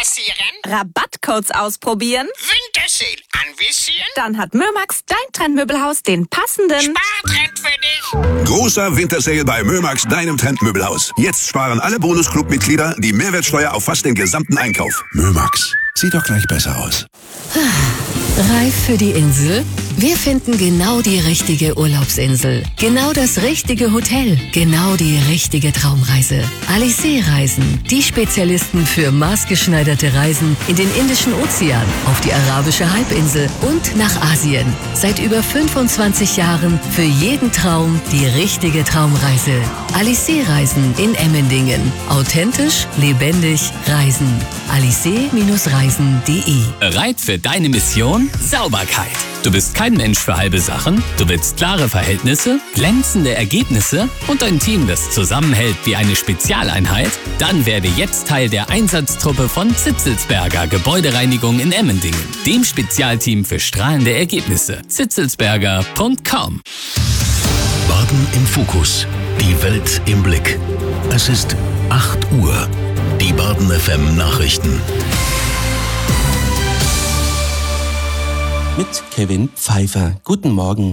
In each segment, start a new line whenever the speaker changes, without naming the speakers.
passieren?
Rabattcodes ausprobieren?
Wintersale anvisieren?
Dann hat Mömax, dein Trendmöbelhaus, den passenden
Spartrend für dich.
Großer Wintersale bei Mömax, deinem Trendmöbelhaus. Jetzt sparen alle Bonusclub-Mitglieder die Mehrwertsteuer auf fast den gesamten Einkauf. Mömax, sieht doch gleich besser aus.
Reif für die Insel? Wir finden genau die richtige Urlaubsinsel. Genau das richtige Hotel. Genau die richtige Traumreise. Alizé Reisen. Die Spezialisten für maßgeschneiderte Reisen in den Indischen Ozean, auf die arabische Halbinsel und nach Asien. Seit über 25 Jahren für jeden Traum die richtige Traumreise. Alizé Reisen in Emmendingen. Authentisch, lebendig, reisen. Alizé-reisen.de.
Bereit für deine Mission? Sauberkeit. Du bist kein Mensch für halbe Sachen. Du willst klare Verhältnisse, glänzende Ergebnisse und ein Team, das zusammenhält wie eine Spezialeinheit? Dann werde jetzt Teil der Einsatztruppe von Zitzelsberger Gebäudereinigung in Emmendingen, dem Spezialteam für strahlende Ergebnisse. zitzelsberger.com.
Baden im Fokus. Die Welt im Blick. Es ist 8 Uhr. Die Baden FM Nachrichten.
Mit Kevin Pfeiffer. Guten Morgen.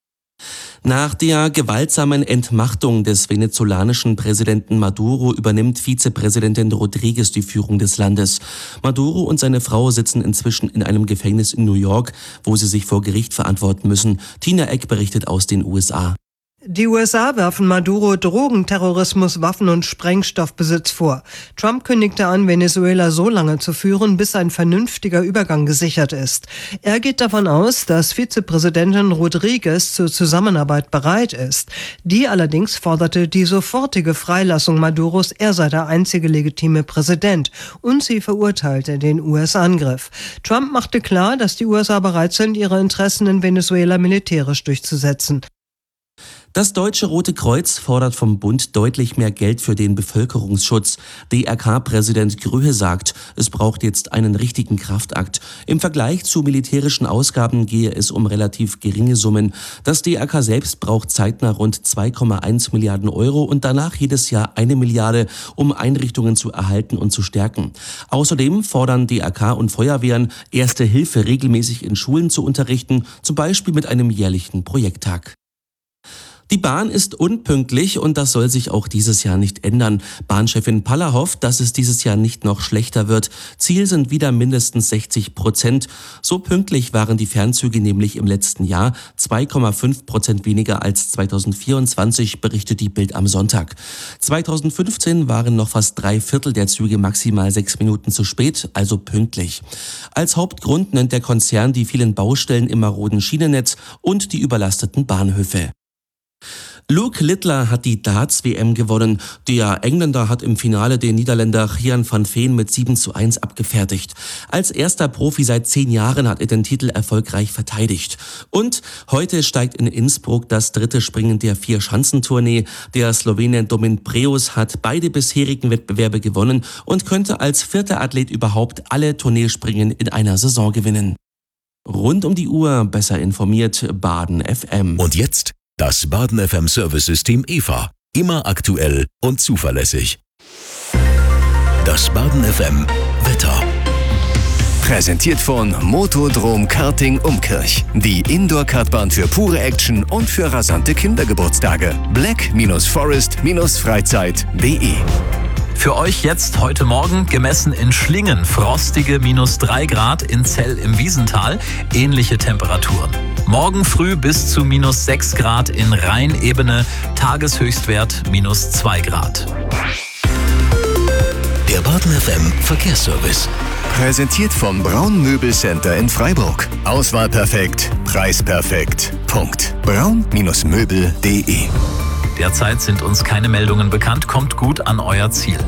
Nach der gewaltsamen Entmachtung des venezolanischen Präsidenten Maduro übernimmt Vizepräsidentin Rodriguez die Führung des Landes. Maduro und seine Frau sitzen inzwischen in einem Gefängnis in New York, wo sie sich vor Gericht verantworten müssen. Tina Eck berichtet aus den USA.
Die USA werfen Maduro Drogenterrorismus, Waffen- und Sprengstoffbesitz vor. Trump kündigte an, Venezuela so lange zu führen, bis ein vernünftiger Übergang gesichert ist. Er geht davon aus, dass Vizepräsidentin Rodriguez zur Zusammenarbeit bereit ist. Die allerdings forderte die sofortige Freilassung Maduros, er sei der einzige legitime Präsident, und sie verurteilte den US-Angriff. Trump machte klar, dass die USA bereit sind, ihre Interessen in Venezuela militärisch durchzusetzen.
Das Deutsche Rote Kreuz fordert vom Bund deutlich mehr Geld für den Bevölkerungsschutz. DRK-Präsident Grühe sagt, es braucht jetzt einen richtigen Kraftakt. Im Vergleich zu militärischen Ausgaben gehe es um relativ geringe Summen. Das DRK selbst braucht zeitnah rund 2,1 Milliarden Euro und danach jedes Jahr 1 Milliarde, um Einrichtungen zu erhalten und zu stärken. Außerdem fordern DRK und Feuerwehren, Erste Hilfe regelmäßig in Schulen zu unterrichten, zum Beispiel mit einem jährlichen Projekttag. Die Bahn ist unpünktlich und das soll sich auch dieses Jahr nicht ändern. Bahnchefin Paller hofft, dass es dieses Jahr nicht noch schlechter wird. Ziel sind wieder mindestens 60%. So pünktlich waren die Fernzüge nämlich im letzten Jahr, 2,5% weniger als 2024, berichtet die Bild am Sonntag. 2015 waren noch fast 3/4 der Züge maximal 6 Minuten zu spät, also pünktlich. Als Hauptgrund nennt der Konzern die vielen Baustellen im maroden Schienennetz und die überlasteten Bahnhöfe. Luke Littler hat die Darts-WM gewonnen. Der Engländer hat im Finale den Niederländer Gian van Veen mit 7:1 abgefertigt. Als erster Profi seit 10 Jahren hat er den Titel erfolgreich verteidigt. Und heute steigt in Innsbruck das 3. Springen der 4-Schanzentournee. Der Slowene Domin Preus hat beide bisherigen Wettbewerbe gewonnen und könnte als 4. Athlet überhaupt alle Tourneespringen in einer Saison gewinnen. Rund um die Uhr besser informiert, Baden FM.
Und jetzt das Baden FM Service-System EVA. Immer aktuell und zuverlässig. Das Baden FM Wetter.
Präsentiert von Motodrom Karting Umkirch. Die Indoor-Kartbahn für pure Action und für rasante Kindergeburtstage. black-forest-freizeit.de.
Für euch jetzt heute Morgen gemessen in Schlingen frostige -3 Grad, in Zell im Wiesental ähnliche Temperaturen. Morgen früh bis zu -6 Grad in Rheinebene, Tageshöchstwert -2 Grad.
Der Baden FM Verkehrsservice.
Präsentiert vom Braun Möbelcenter in Freiburg. Auswahl perfekt, Preis perfekt. Punkt. braun-möbel.de.
Derzeit sind uns keine Meldungen bekannt. Kommt gut an euer Ziel.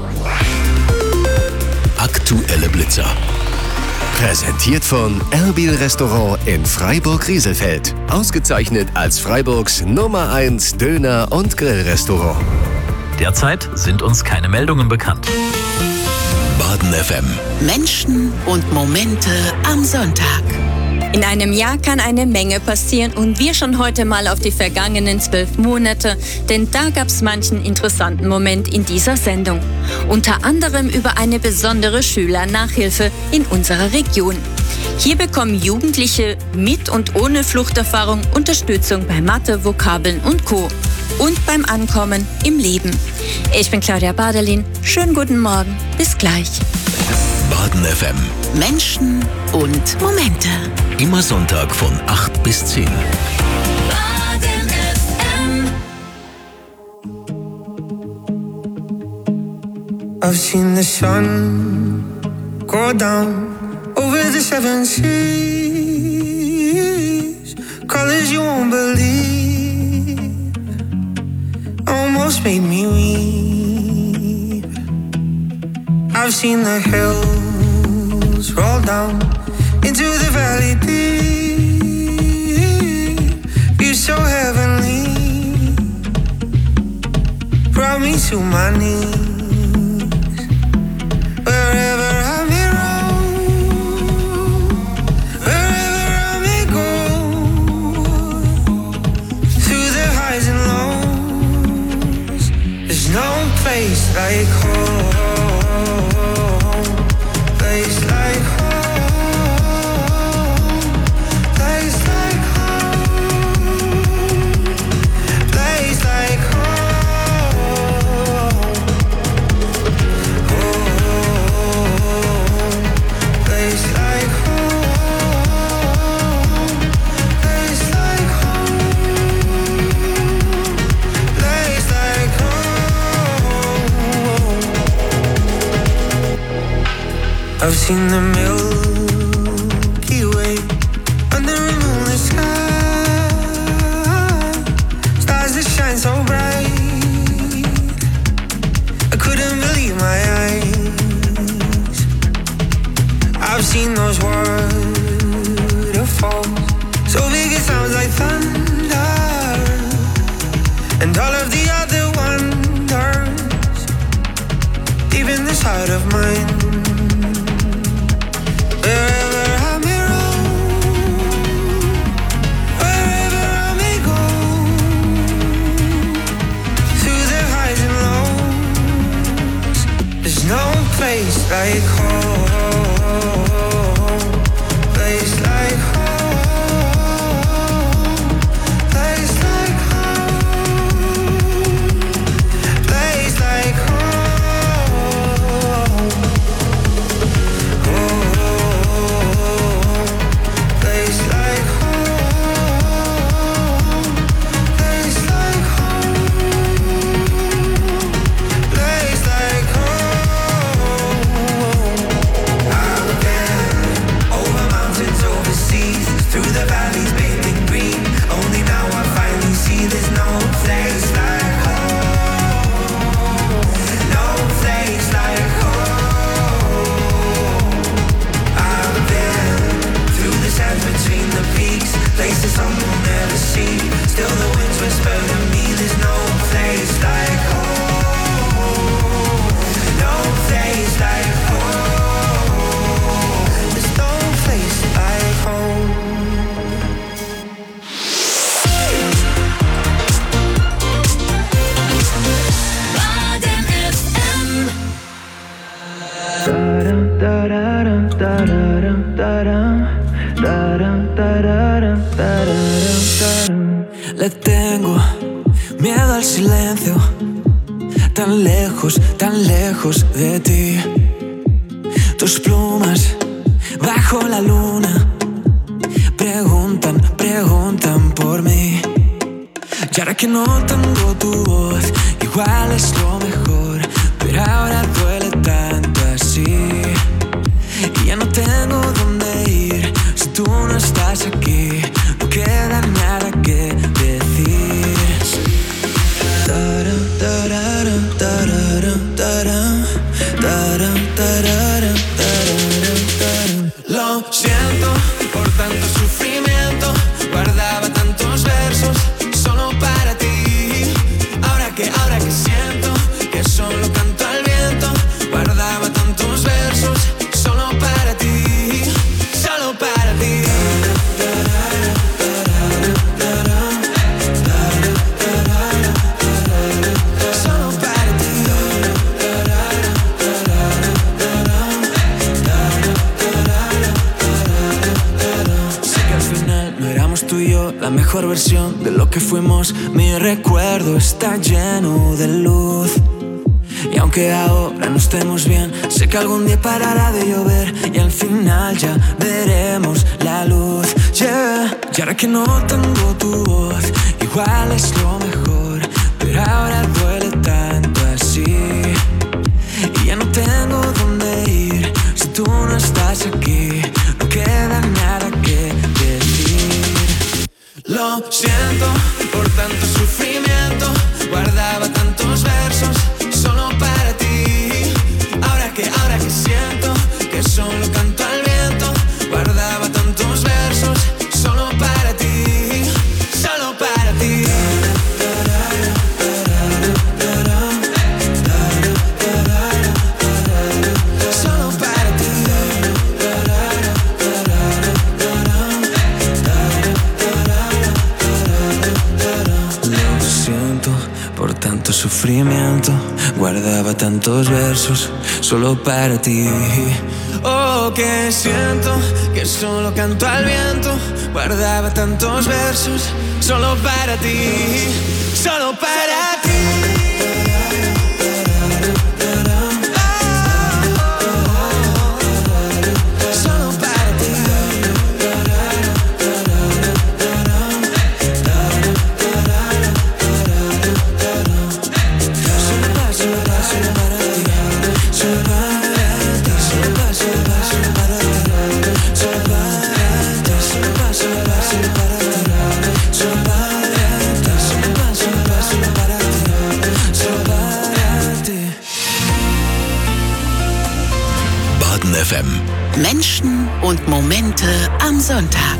Aktuelle Blitzer.
Präsentiert von Erbil Restaurant in Freiburg-Rieselfeld. Ausgezeichnet als Freiburgs Nummer 1 Döner- und Grillrestaurant.
Derzeit sind uns keine Meldungen bekannt.
Baden FM.
Menschen und Momente am Sonntag.
In einem Jahr kann eine Menge passieren und wir schauen heute mal auf die vergangenen 12 Monate, denn da gab's manchen interessanten Moment in dieser Sendung. Unter anderem über eine besondere Schülernachhilfe in unserer Region. Hier bekommen Jugendliche mit und ohne Fluchterfahrung Unterstützung bei Mathe, Vokabeln und Co. Und beim Ankommen im Leben. Ich bin Claudia Badelin. Schönen guten Morgen. Bis gleich.
Baden FM.
Menschen und Momente.
Immer Sonntag von 8 bis 10.
I've seen the sun go down over the 7 seas. Colors you won't believe almost made me weep. I've seen the hills roll down into the valley deep. You're so heavenly, brought me to my knees. Wherever I may roam, wherever I may go, through the highs and lows, there's no place like home. Place like home. Place like home. Place like home. Place like home. Place like home. Place like home. I've seen the Milky Way under a moonlit sky. Stars that shine so bright, I couldn't believe my eyes. I've seen those waterfalls, so big it sounds like thunder, and all of the other wonders, even this heart of mine. Wherever I may roam, wherever I may go, through the highs and lows, there's no place like home. Place like home. Place like home. Place like home. Place like home. Place like home. Place like home. I've been over mountains, overseas, through the valleys, bathed in green. Only now I finally see there's no place like home. No place like home. I've been through the sands between the peaks, places some will never see. Still the winds whisper to me, there's no place like home. No place like home. There's no place like home.
Le tengo miedo al silencio, tan lejos de ti. Tus plumas bajo la luna preguntan por mí. Y ahora que no tengo tu voz, igual es lo mejor, pero ahora duele tanto así. Y ya no tengo dónde ir si tú no estás aquí. No queda nada que decir. Lo siento por tanto sufrimiento. Guardaba tantos versos solo para ti. Ahora que siento que solo canto al viento. siendo la mejor versión de lo que fuimos. Mi recuerdo está lleno de luz. Y aunque ahora no estemos bien, sé que algún día parará de llover y al final ya veremos la luz. Yeah. Y ahora que no tengo tu voz, igual es lo mejor, pero ahora duele tanto así. Y ya no tengo dónde ir si tú no estás aquí. No queda nada que decir. Lo siento por tanto sufrimiento. Guardaba tantos versos solo para ti. Ahora que siento que solo canto al viento. Guardaba tantos versos solo para ti. Solo para ti. Solo para ti. Lo siento por tanto sufrimiento. Guardaba tantos versos solo para ti. Oh, que siento que solo canto al viento. Guardaba tantos versos solo para ti. Solo para ti.
FM.
Menschen und Momente am Sonntag.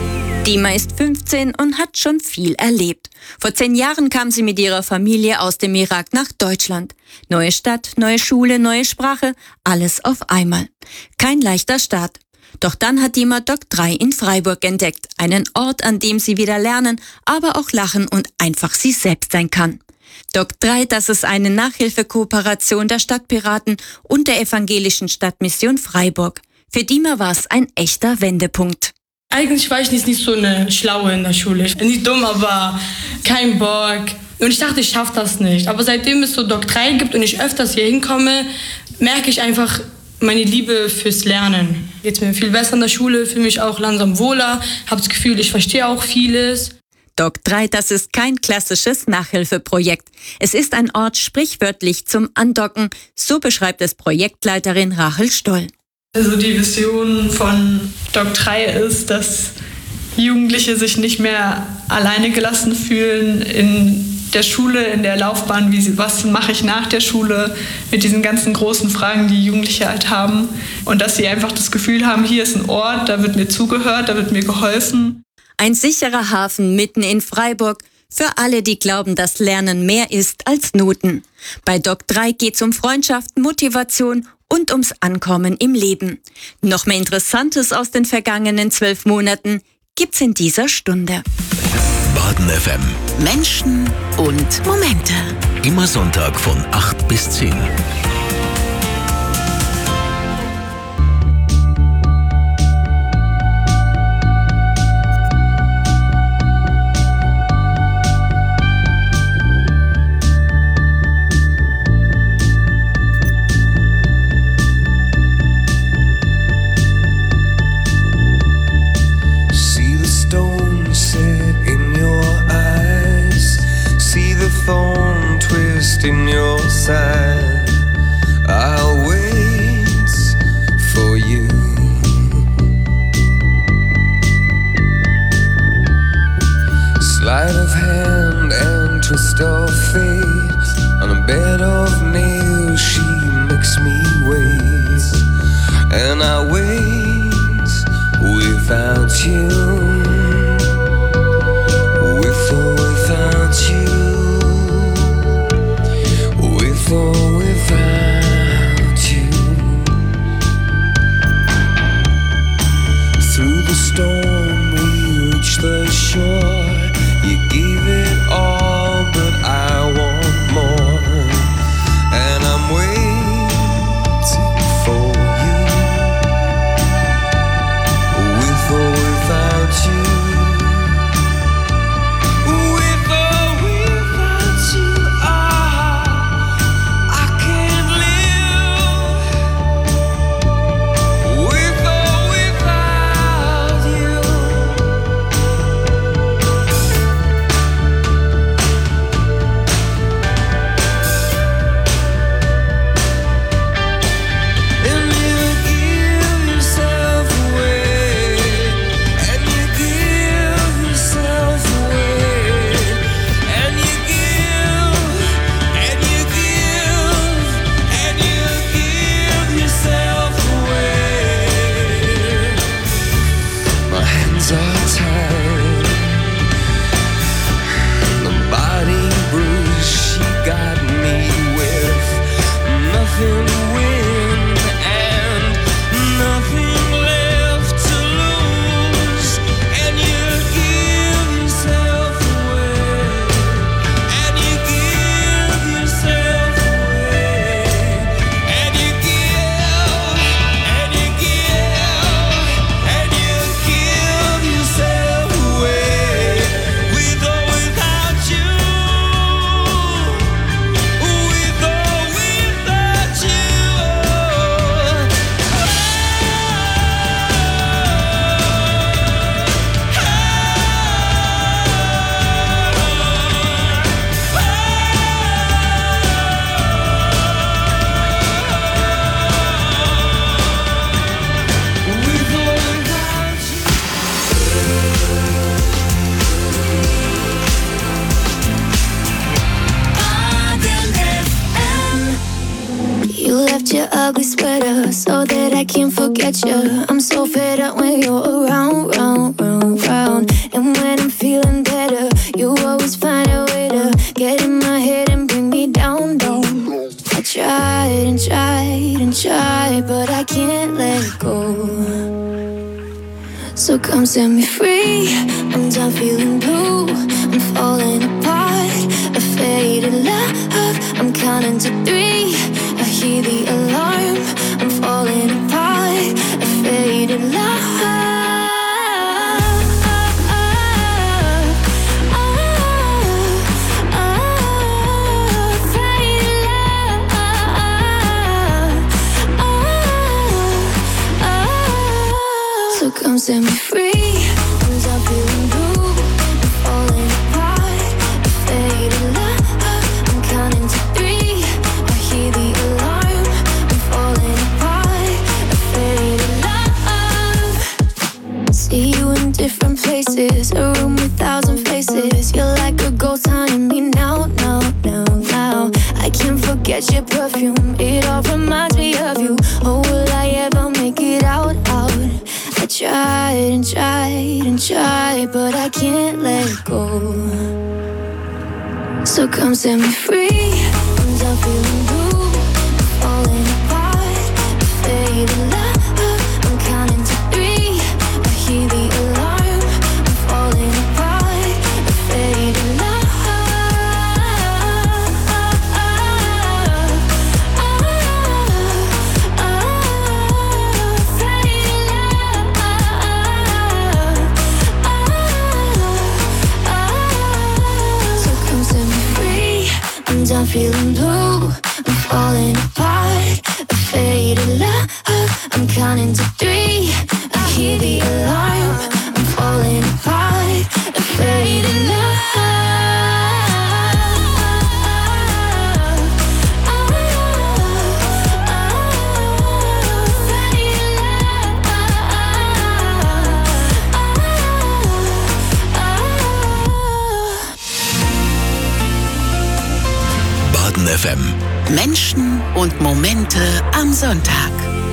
Dima ist 15 und hat schon viel erlebt. Vor 10 Jahren kam sie mit ihrer Familie aus dem Irak nach Deutschland. Neue Stadt, neue Schule, neue Sprache, alles auf einmal. Kein leichter Start. Doch dann hat Dima Doc 3 in Freiburg entdeckt. Einen Ort, an dem sie wieder lernen, aber auch lachen und einfach sie selbst sein kann. Doc 3, das ist eine Nachhilfekooperation der Stadtpiraten und der evangelischen Stadtmission Freiburg. Für Dima war es ein echter Wendepunkt.
Eigentlich war ich nicht so eine Schlaue in der Schule. Ich bin nicht dumm, aber kein Bock. Und ich dachte, ich schaffe das nicht. Aber seitdem es so Doc 3 gibt und ich öfters hier hinkomme, merke ich einfach meine Liebe fürs Lernen. Geht's mir viel besser in der Schule, fühle mich auch langsam wohler, habe das Gefühl, ich verstehe auch vieles.
Doc 3, das ist kein klassisches Nachhilfeprojekt. Es ist ein Ort sprichwörtlich zum Andocken, so beschreibt es Projektleiterin Rachel Stoll.
Also die Vision von Doc 3 ist, dass Jugendliche sich nicht mehr alleine gelassen fühlen in der Schule, in der Laufbahn, was mache ich nach der Schule, mit diesen ganzen großen Fragen, die Jugendliche halt haben. Und dass sie einfach das Gefühl haben, hier ist ein Ort, da wird mir zugehört, da wird mir geholfen.
Ein sicherer Hafen mitten in Freiburg für alle, die glauben, dass Lernen mehr ist als Noten. Bei Doc 3 geht's um Freundschaft, Motivation und ums Ankommen im Leben. Noch mehr Interessantes aus den vergangenen 12 Monaten gibt's in dieser Stunde.
Baden FM.
Menschen und Momente.
Immer Sonntag von 8 bis 10.
Thorn twist in your side. I'll wait for you. Sleight of hand and twist of fate. On a bed of nails she makes me wait. And I wait without you. With or without you. Or without you. Through the storm we reach the shore. You gave it all, but I want more. And I'm waiting for you. With or without you.
ugly sweater so that I can't forget you. I'm so fed up when you're around, round, round, round. And when I'm feeling better, you always find a way to get in my head and bring me down, down. I tried and tried and tried, but I can't let go. So come set me free. I'm done feeling blue. I'm falling apart. A faded love. I'm counting to 3. I hear the alarm. I'm falling apart. A faded love. So come set me free. I'm done feeling blue. I'm falling apart. A faded love. I'm counting to 3. I hear the alarm. I'm falling apart. A faded love. See you in different places. A room with 1,000 faces. You're like a ghost haunting me now, now, now, now. I can't forget your perfume. It all reminds me of you. Oh, will I ever make it out, out? I tried and tried and tried, but I can't let go. So come set me free. I'm done feeling blue. I'm falling apart. A faded love. I'm counting to 3. I hear the alarm. I'm falling apart. A faded love. I'm done feeling blue. I'm falling apart. A faded love. I'm counting to 3. I hear the alarm. I'm falling apart. A faded love.
Baden FM.
Menschen und Momente am Sonntag.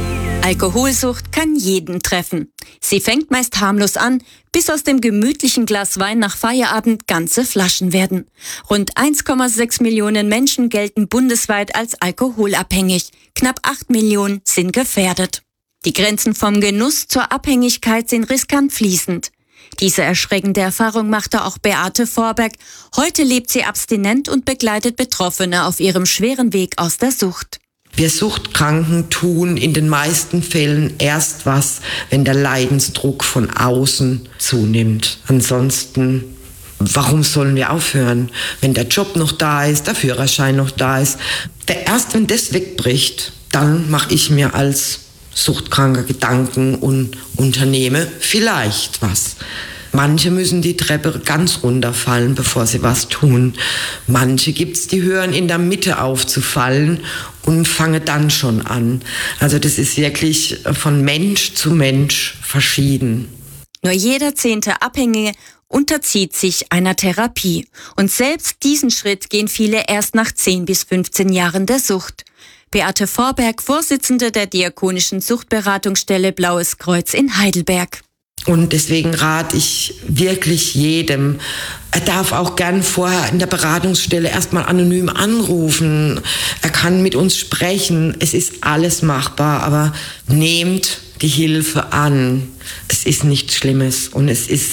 Alkoholsucht kann jeden treffen. Sie fängt meist harmlos an, bis aus dem gemütlichen Glas Wein nach Feierabend ganze Flaschen werden. Rund 1,6 Millionen Menschen gelten bundesweit als alkoholabhängig. Knapp 8 Millionen sind gefährdet. Die Grenzen vom Genuss zur Abhängigkeit sind riskant fließend. Diese erschreckende Erfahrung machte auch Beate Vorberg. Heute lebt sie abstinent und begleitet Betroffene auf ihrem schweren Weg aus der Sucht.
Wir Suchtkranken tun in den meisten Fällen erst was, wenn der Leidensdruck von außen zunimmt. Ansonsten, warum sollen wir aufhören, wenn der Job noch da ist, der Führerschein noch da ist? Erst wenn das wegbricht, dann mache ich mir als Suchtkranker Gedanken und unternehme vielleicht was. Manche müssen die Treppe ganz runterfallen, bevor sie was tun. Manche gibt's, die hören in der Mitte aufzufallen und fangen dann schon an. Also das ist wirklich von Mensch zu Mensch verschieden.
Nur jeder 10. Abhängige unterzieht sich einer Therapie. Und selbst diesen Schritt gehen viele erst nach 10 bis 15 Jahren der Sucht. Beate Vorberg, Vorsitzende der Diakonischen Suchtberatungsstelle Blaues Kreuz in Heidelberg.
Und deswegen rate ich wirklich jedem, er darf auch gern vorher in der Beratungsstelle erstmal anonym anrufen. Er kann mit uns sprechen. Es ist alles machbar, aber nehmt die Hilfe an. Es ist nichts Schlimmes und es ist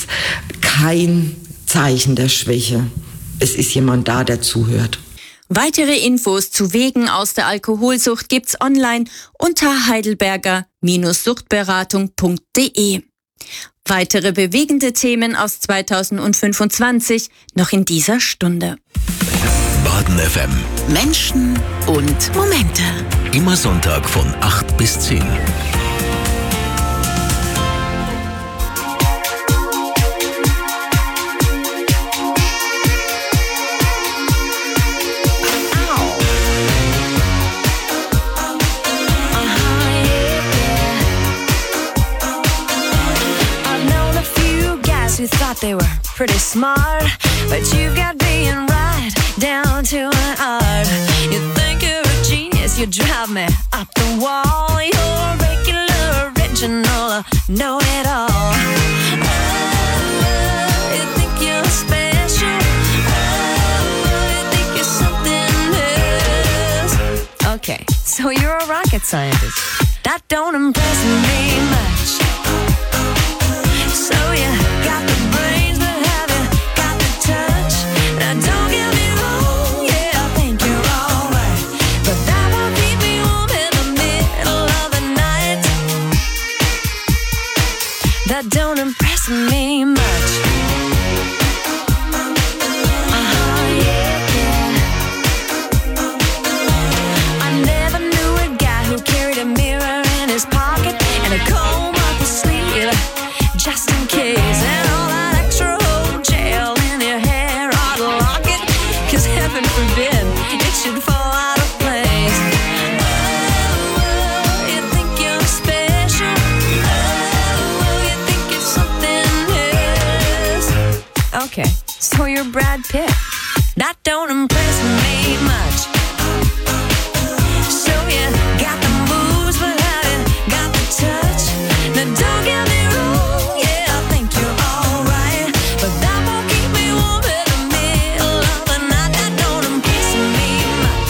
kein Zeichen der Schwäche. Es ist jemand da, der zuhört.
Weitere Infos zu Wegen aus der Alkoholsucht gibt's online unter heidelberger-suchtberatung.de. Weitere bewegende Themen aus 2025 noch in dieser Stunde.
Baden FM.
Menschen und Momente.
Immer Sonntag von 8 bis 10.
Who thought they were pretty smart, but you've got being right down to an art. You think you're a genius, You drive me up the wall. You're a regular, original, know-it-all. Oh, you think you're special. Oh, you think you're something else. Okay, so you're a rocket scientist. That don't impress me much. So you got the brains, but have you got the touch? Now don't get me wrong, yeah, I think you're alright, but that won't keep me warm in the middle of the night. That don't impress me much. I never knew a guy who carried a mirror in his pocket and a comb up his sleeve, just in case. And all that extra old gel in your hair ought to lock it, 'cause heaven forbid it should fall out of place. Oh, you think you're special. Oh, you think you're something else. Okay, so you're Brad Pitt. That don't impress me much. So you got the moves, but have you got the touch? Now don't get me wrong, yeah, I think you're alright, but that won't keep me warm in the middle of the night. That don't impress me much.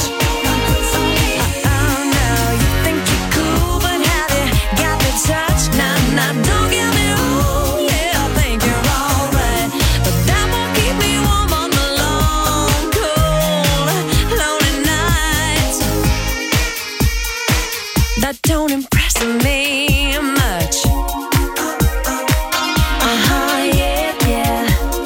Oh no, you think you're cool, but have you got the touch? Now don't get me wrong, yeah, I think you're alright, but that won't keep me warm on the long, cold, lonely nights. That don't impress me much. Yeah, yeah.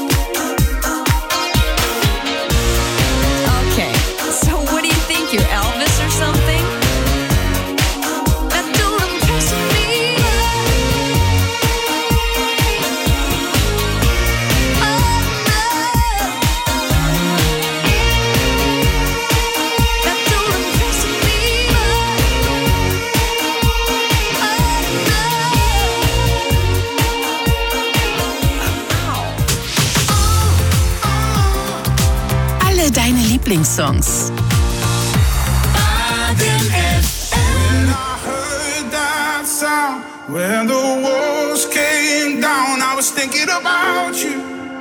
Okay, so what do you think? You're Elvis or something? That don't impress me. That don't impress me.
Alle deine Lieblingssongs.
That sound when the walls came down, I was thinking about you,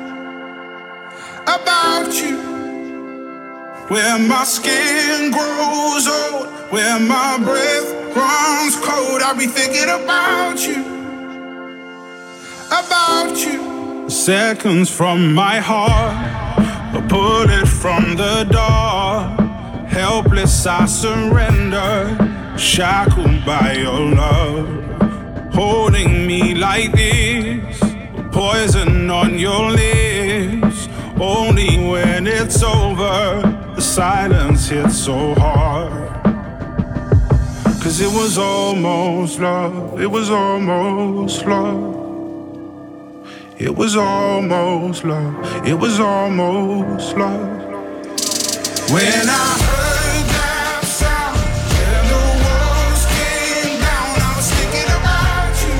where my skin grows old, where my breath runs cold, I'll be thinking about you. Seconds from my heart, a bullet from the dark, helpless I surrender, shackled by your love, holding me like this, poison on your lips. Only when it's over, the silence hits so hard. 'Cause it was almost love, it was almost love. It was almost love, it was almost love. When I heard that sound, when the walls came down, I was thinking about you,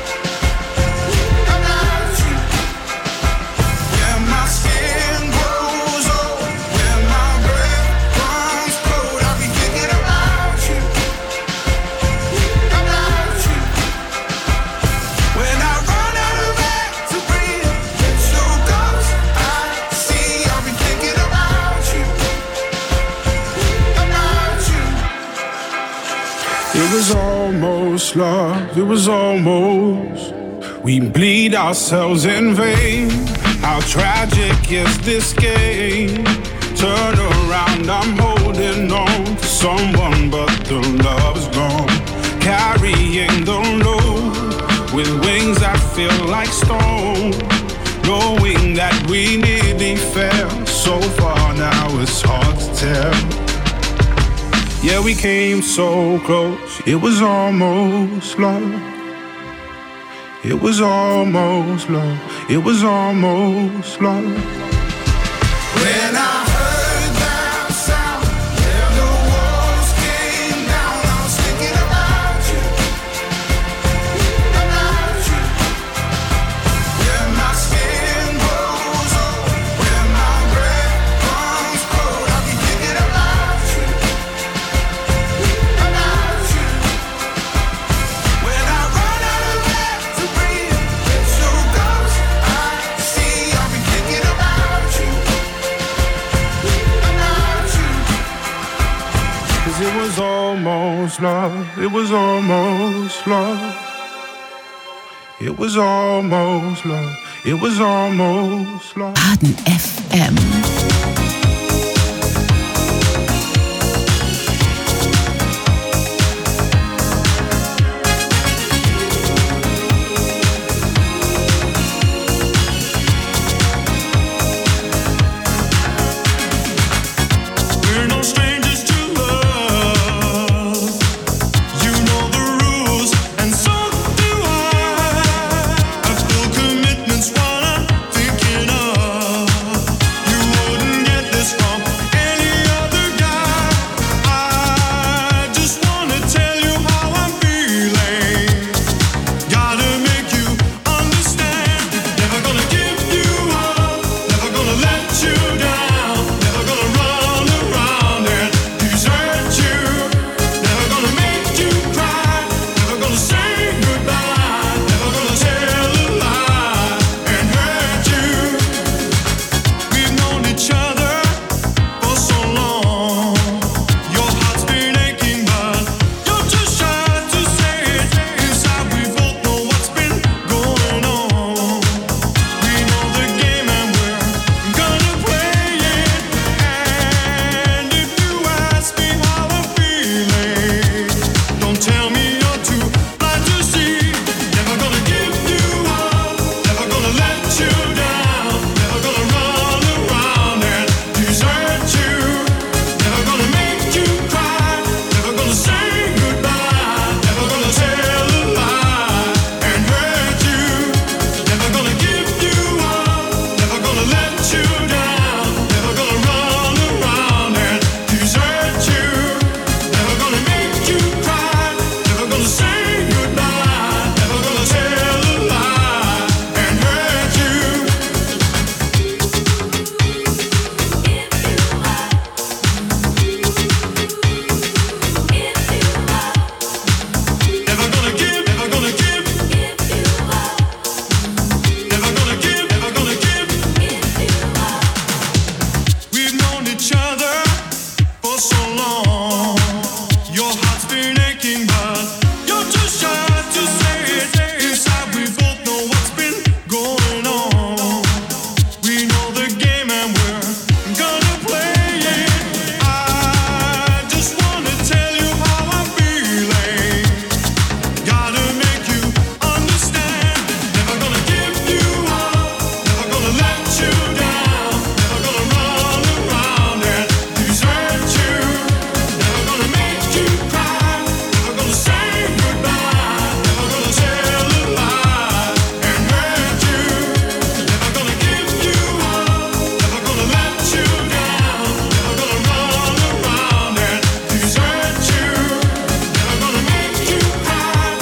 When my skin grows old, when my breath runs cold, I'll be thinking about you, When I run out of air to breathe, it's your ghost I see, I'll be thinking about you. It was almost love, it was almost. We bleed ourselves in vain. How tragic is this game? Turn around, I'm holding on to someone, but the love's gone. Carrying the load with wings that feel like stone. Knowing that we nearly fell so far, now it's hard to tell. Yeah, we came so close, it was almost love. It was almost love, it was almost love. When I heard that sound, when the walls came down, I was thinking about you, When my skin grows old, when my breath runs cold, I'll be thinking about you,
love. It was almost love. It was almost love. It was almost love.
Baden FM.